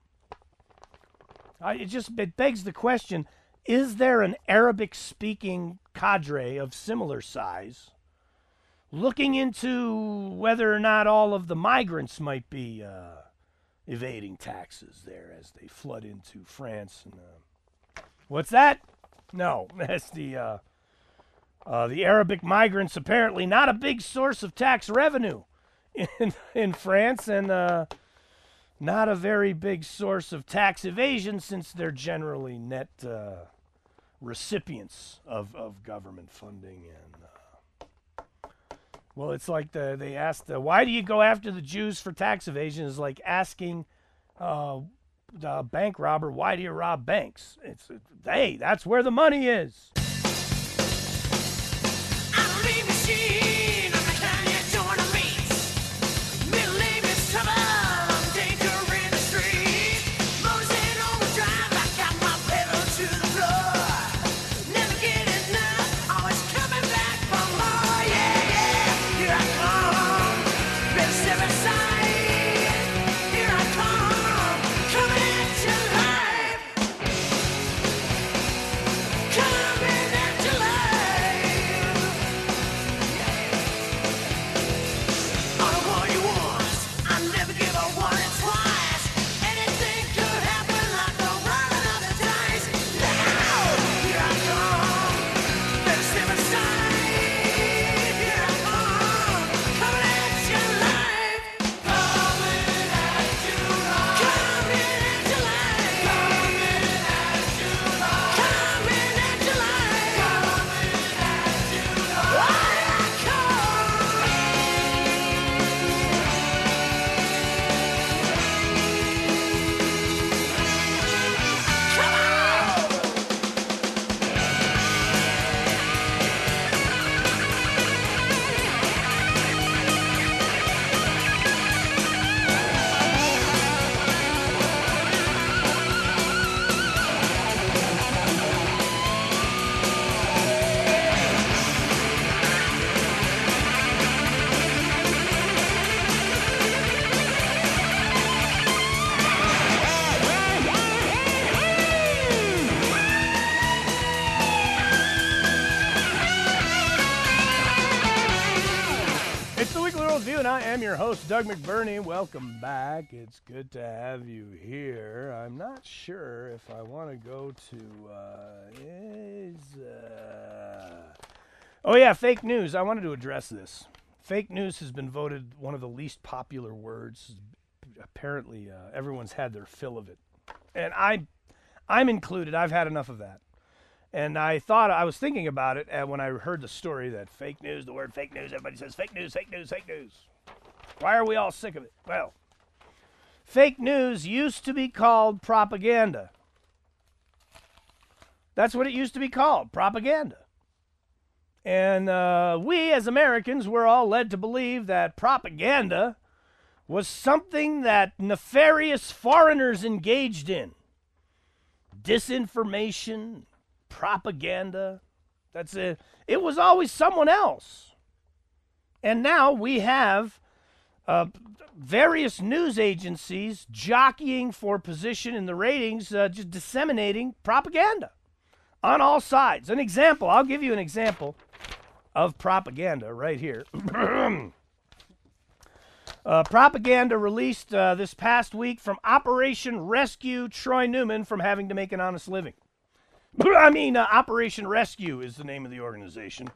It begs the question, is there an Arabic-speaking cadre of similar size looking into whether or not all of the migrants might be evading taxes there as they flood into France? And what's that? No, that's the Arabic migrants. Apparently, not a big source of tax revenue in France, and not a very big source of tax evasion, since they're generally net recipients of government funding. And well, it's like they asked, why do you go after the Jews for tax evasion? Is like asking the bank robber, why do you rob banks? Hey, that's where the money is. And I am your host, Doug McBurney. Welcome back. It's good to have you here. I'm not sure if I want to go to... Oh, yeah, fake news. I wanted to address this. Fake news has been voted one of the least popular words. Apparently, everyone's had their fill of it. And I'm included. I've had enough of that. And I was thinking about it when I heard the story that fake news, the word fake news, everybody says fake news, fake news, fake news. Why are we all sick of it? Well, fake news used to be called propaganda. That's what it used to be called, propaganda. And we as Americans were all led to believe that propaganda was something that nefarious foreigners engaged in. Disinformation, propaganda. That's it. It was always someone else. And now we have various news agencies jockeying for position in the ratings, just disseminating propaganda on all sides. An example, I'll give you an example of propaganda right here. Propaganda released this past week from Operation Rescue Troy Newman from having to make an honest living. Operation Rescue is the name of the organization.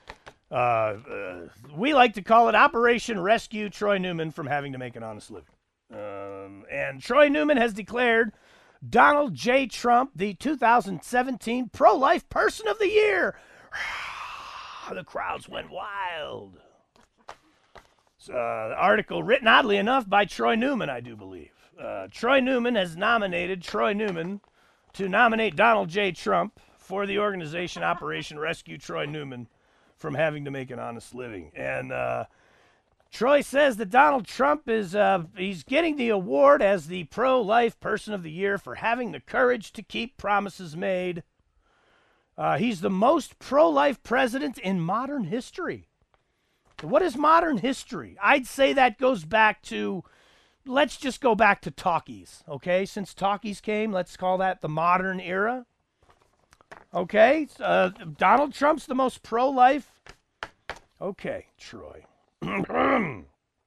We like to call it Operation Rescue Troy Newman from having to make an honest living. And Troy Newman has declared Donald J. Trump the 2017 Pro-Life Person of the Year. The crowds went wild. It's an article written, oddly enough, by Troy Newman, I do believe. Troy Newman has nominated Troy Newman to nominate Donald J. Trump for the organization Operation Rescue Troy Newman from having to make an honest living. And Troy says that Donald Trump is he's getting the award as the pro-life person of the year for having the courage to keep promises made. He's the most pro-life president in modern history. What is modern history? I'd say that goes back to, let's just go back to talkies, okay? Since talkies came, let's call that the modern era. Okay, Donald Trump's the most pro-life. Okay, Troy. Not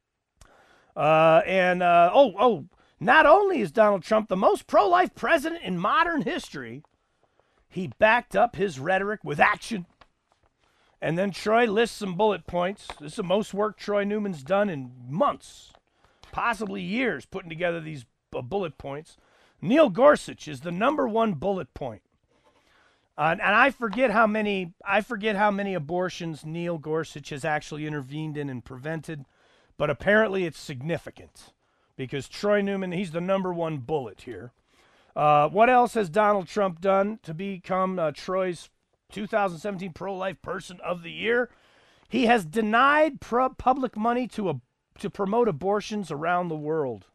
only is Donald Trump the most pro-life president in modern history, he backed up his rhetoric with action. And then Troy lists some bullet points. This is the most work Troy Newman's done in months, possibly years, putting together these bullet points. Neil Gorsuch is the number one bullet point. And I forget how many abortions Neil Gorsuch has actually intervened in and prevented, but apparently it's significant because Troy Newman, he's the number one bullet here. What else has Donald Trump done to become Troy's 2017 pro-life person of the year? He has denied public money to promote abortions around the world.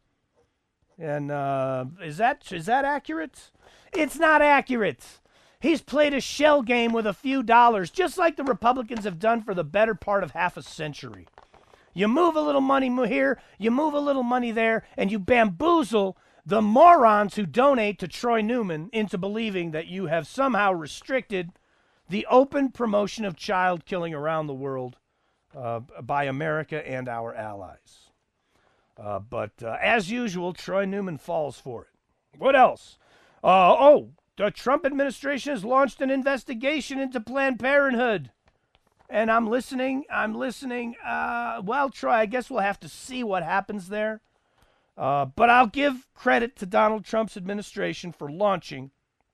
And is that accurate? It's not accurate. He's played a shell game with a few dollars, just like the Republicans have done for the better part of half a century. You move a little money here, you move a little money there, and you bamboozle the morons who donate to Troy Newman into believing that you have somehow restricted the open promotion of child killing around the world by America and our allies. But as usual, Troy Newman falls for it. What else? The Trump administration has launched an investigation into Planned Parenthood. And I'm listening. Well, Troy, I guess we'll have to see what happens there. But I'll give credit to Donald Trump's administration for launching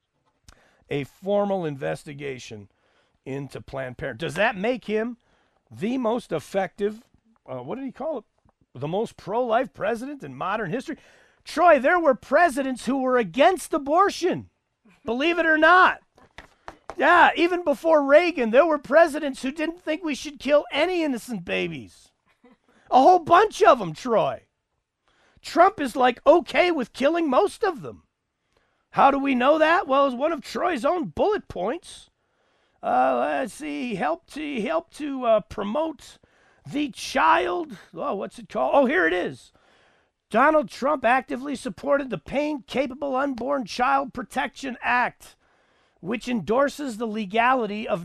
a formal investigation into Planned Parenthood. Does that make him the most effective, what did he call it? The most pro-life president in modern history? Troy, there were presidents who were against abortion. Believe it or not. Yeah, even before Reagan, there were presidents who didn't think we should kill any innocent babies. A whole bunch of them, Troy. Trump is like okay with killing most of them. How do we know that? Well, it's one of Troy's own bullet points. Let's see. He helped to promote the child. Oh, what's it called? Oh, here it is. Donald Trump actively supported the Pain-Capable Unborn Child Protection Act, which endorses the legality of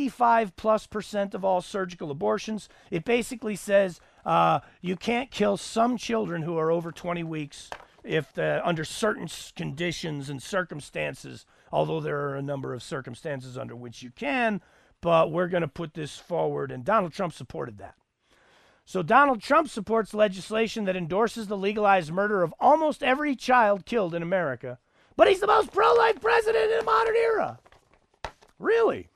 95+% of all surgical abortions. It basically says you can't kill some children who are over 20 weeks if under certain conditions and circumstances, although there are a number of circumstances under which you can, but we're going to put this forward, and Donald Trump supported that. So Donald Trump supports legislation that endorses the legalized murder of almost every child killed in America, but he's the most pro-life president in the modern era. Really?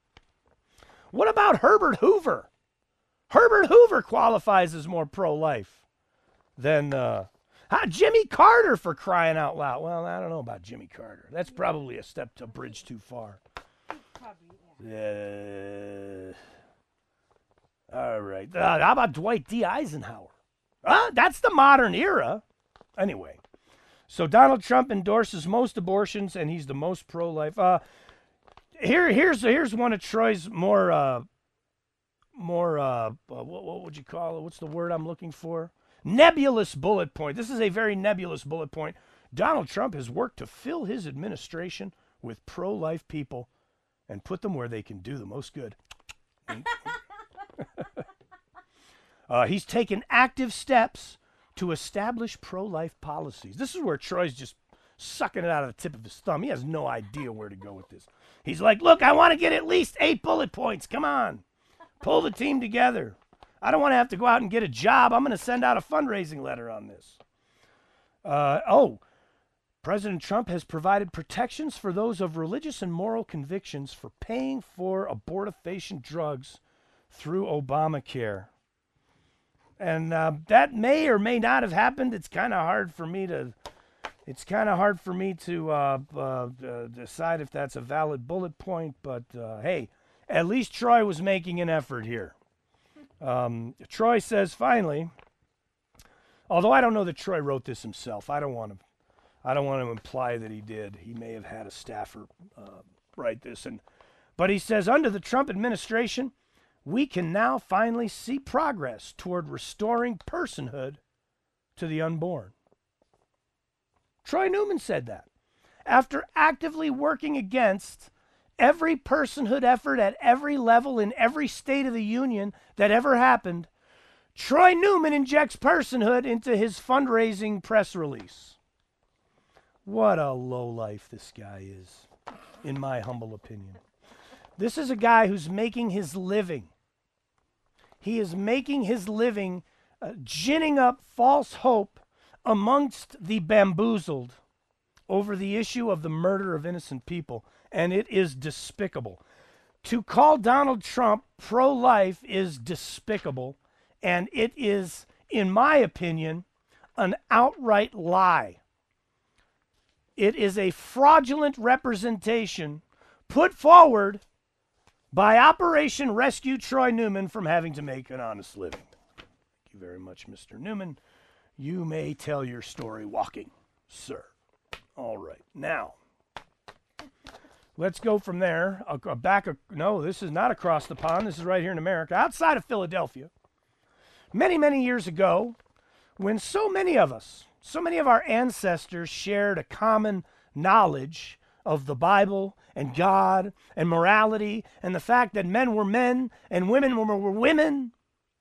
What about Herbert Hoover? Herbert Hoover qualifies as more pro-life than Jimmy Carter, for crying out loud. Well, I don't know about Jimmy Carter. That's probably a bridge too far. All right. How about Dwight D. Eisenhower? That's the modern era. Anyway, so Donald Trump endorses most abortions, and he's the most pro-life. Here's one of Troy's more what would you call it? What's the word I'm looking for? Nebulous bullet point. This is a very nebulous bullet point. Donald Trump has worked to fill his administration with pro-life people and put them where they can do the most good. He's taken active steps to establish pro-life policies. This is where Troy's just sucking it out of the tip of his thumb. He has no idea where to go with this. He's like, look, I want to get at least 8 bullet points. Come on. Pull the team together. I don't want to have to go out and get a job. I'm going to send out a fundraising letter on this. President Trump has provided protections for those of religious and moral convictions for paying for abortifacient drugs through Obamacare. And that may or may not have happened. It's kind of hard for me to decide if that's a valid bullet point. But hey, at least Troy was making an effort here. Troy says finally, although I don't know that Troy wrote this himself. I don't want to imply that he did. He may have had a staffer write this. But he says, under the Trump administration, we can now finally see progress toward restoring personhood to the unborn. Troy Newman said that. After actively working against every personhood effort at every level in every state of the union that ever happened, Troy Newman injects personhood into his fundraising press release. What a lowlife this guy is, in my humble opinion. This is a guy who's making his living. He is making his living ginning up false hope amongst the bamboozled over the issue of the murder of innocent people, and it is despicable. To call Donald Trump pro-life is despicable, and it is, in my opinion, an outright lie. It is a fraudulent representation put forward by Operation Rescue Troy Newman from having to make an honest living. Thank you very much, Mr. Newman. You may tell your story walking, sir. All right. Now, let's go from there. No, this is not across the pond. This is right here in America, outside of Philadelphia. Many, many years ago, when so many of our ancestors shared a common knowledge of the Bible and God and morality and the fact that men were men and women were women,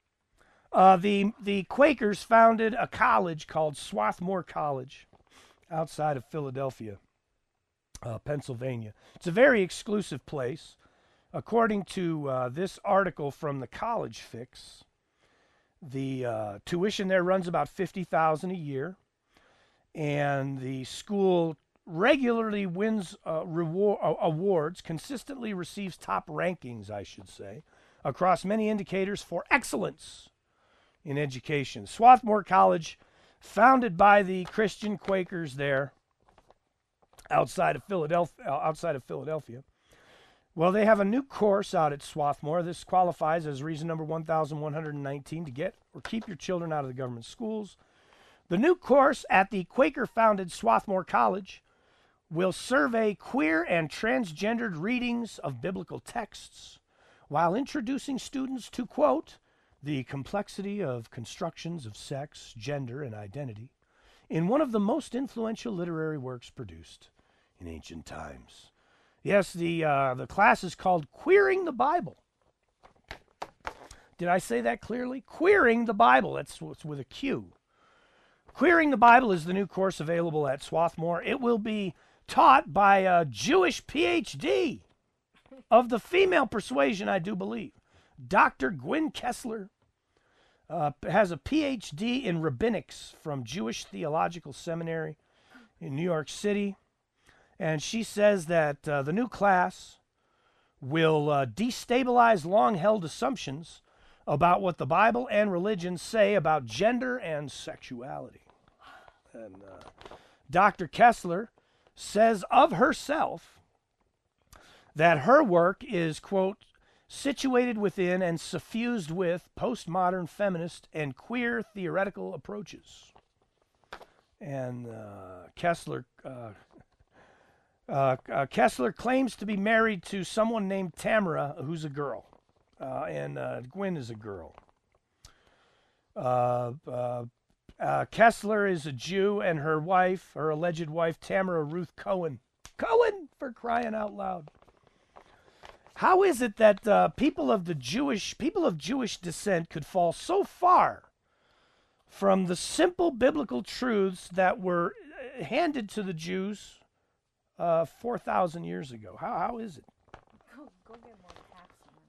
the Quakers founded a college called Swarthmore College outside of Philadelphia, Pennsylvania. It's a very exclusive place. According to this article from the College Fix, the tuition there runs about $50,000 a year, and the school regularly wins awards, consistently receives top rankings, I should say, across many indicators for excellence in education. Swarthmore College, founded by the Christian Quakers there outside of Philadelphia. Well, they have a new course out at Swarthmore. This qualifies as reason number 1,119 to get or keep your children out of the government schools. The new course at the Quaker-founded Swarthmore College will survey queer and transgendered readings of biblical texts while introducing students to, quote, the complexity of constructions of sex, gender, and identity in one of the most influential literary works produced in ancient times. Yes, the class is called Queering the Bible. Did I say that clearly? Queering the Bible. That's what's with a Q. Queering the Bible is the new course available at Swarthmore. It will be taught by a Jewish PhD of the female persuasion, I do believe. Dr. Gwynne Kessler has a PhD in rabbinics from Jewish Theological Seminary in New York City. And she says that the new class will destabilize long-held assumptions about what the Bible and religion say about gender and sexuality. And Dr. Kessler says of herself that her work is, quote, situated within and suffused with postmodern feminist and queer theoretical approaches. And Kessler claims to be married to someone named Tamara, who's a girl, and Gwynne is a girl. Kessler is a Jew, and her wife, her alleged wife, Tamara Ruth Cohen. Cohen, for crying out loud. How is it that people of Jewish descent could fall so far from the simple biblical truths that were handed to the Jews 4,000 years ago? How is it? Go get more tax money.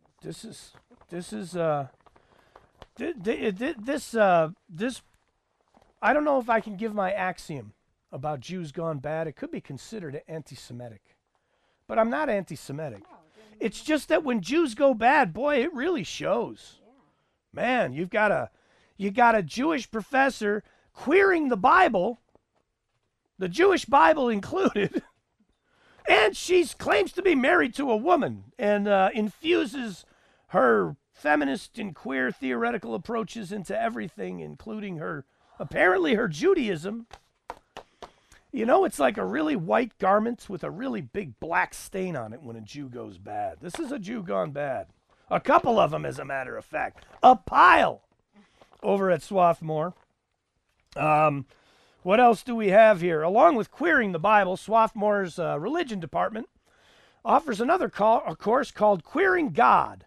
This I don't know if I can give my axiom about Jews gone bad, it could be considered anti-Semitic. But I'm not anti-Semitic. It's just that when Jews go bad, boy, it really shows. Man, you got a Jewish professor queering the Bible, the Jewish Bible included, and she claims to be married to a woman and infuses her feminist and queer theoretical approaches into everything, including apparently her Judaism. You know, it's like a really white garment with a really big black stain on it when a Jew goes bad. This is a Jew gone bad. A couple of them, as a matter of fact. A pile over at Swarthmore. What else do we have here? Along with queering the Bible, Swarthmore's religion department offers another course called Queering God.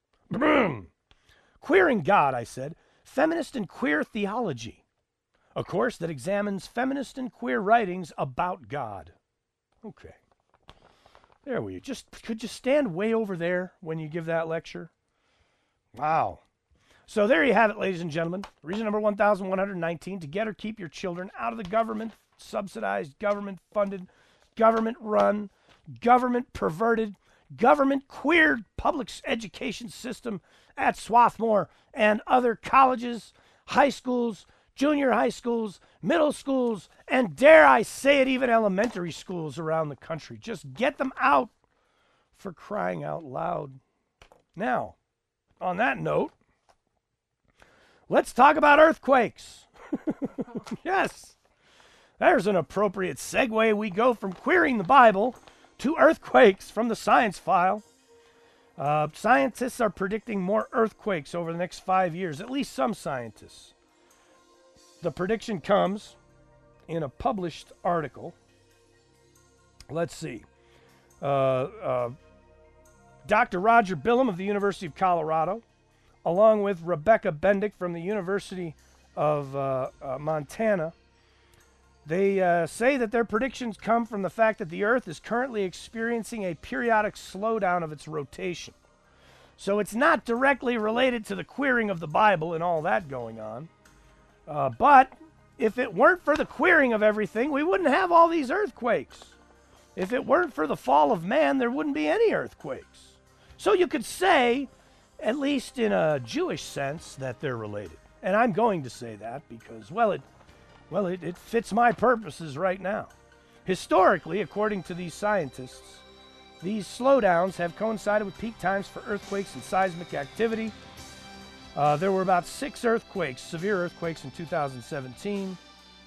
Queering God, I said. Feminist and Queer Theology. A course that examines feminist and queer writings about God. Okay. There we go. Could you stand way over there when you give that lecture? Wow. So there you have it, ladies and gentlemen. Reason number 1119, to get or keep your children out of the government-subsidized, government-funded, government-run, government-perverted, government-queered public education system at Swarthmore and other colleges, high schools, junior high schools, middle schools, and dare I say it, even elementary schools around the country. Just get them out, for crying out loud. Now, on that note, let's talk about earthquakes. Yes, there's an appropriate segue. We go from queering the Bible to earthquakes from the science file. Scientists are predicting more earthquakes over the next 5 years, at least some scientists. The prediction comes in a published article. Let's see. Dr. Roger Billum of the University of Colorado, along with Rebecca Bendick from the University of Montana, they say that their predictions come from the fact that the Earth is currently experiencing a periodic slowdown of its rotation. So it's not directly related to the queering of the Bible and all that going on. But if it weren't for the queering of everything, we wouldn't have all these earthquakes. If it weren't for the fall of man, there wouldn't be any earthquakes. So you could say, at least in a Jewish sense, that they're related. And I'm going to say that because, it fits my purposes right now. Historically, according to these scientists, these slowdowns have coincided with peak times for earthquakes and seismic activity. There were about 6 earthquakes, severe earthquakes in 2017.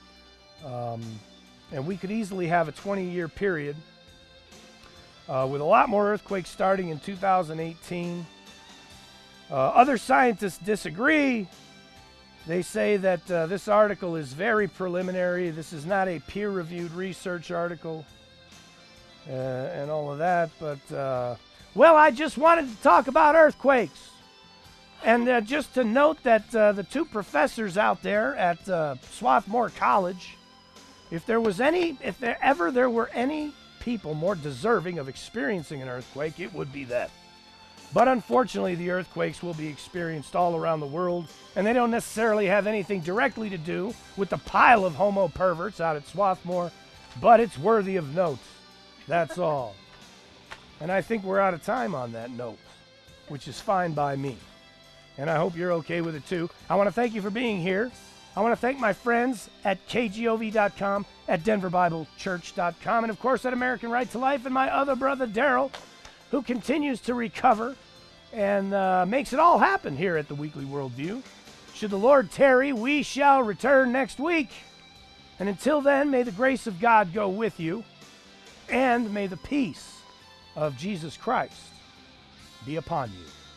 And we could easily have a 20-year period with a lot more earthquakes starting in 2018. Other scientists disagree. They say that this article is very preliminary. This is not a peer-reviewed research article and all of that. But, I just wanted to talk about earthquakes. And just to note that the 2 professors out there at Swarthmore College, if there ever were any people more deserving of experiencing an earthquake, it would be them. But unfortunately, the earthquakes will be experienced all around the world, and they don't necessarily have anything directly to do with the pile of homo perverts out at Swarthmore, but it's worthy of note. That's all. And I think we're out of time on that note, which is fine by me. And I hope you're okay with it too. I want to thank you for being here. I want to thank my friends at KGOV.com, at DenverBibleChurch.com, and of course at American Right to Life, and my other brother Daryl, who continues to recover and makes it all happen here at the Weekly Worldview. Should the Lord tarry, we shall return next week. And until then, may the grace of God go with you, and may the peace of Jesus Christ be upon you.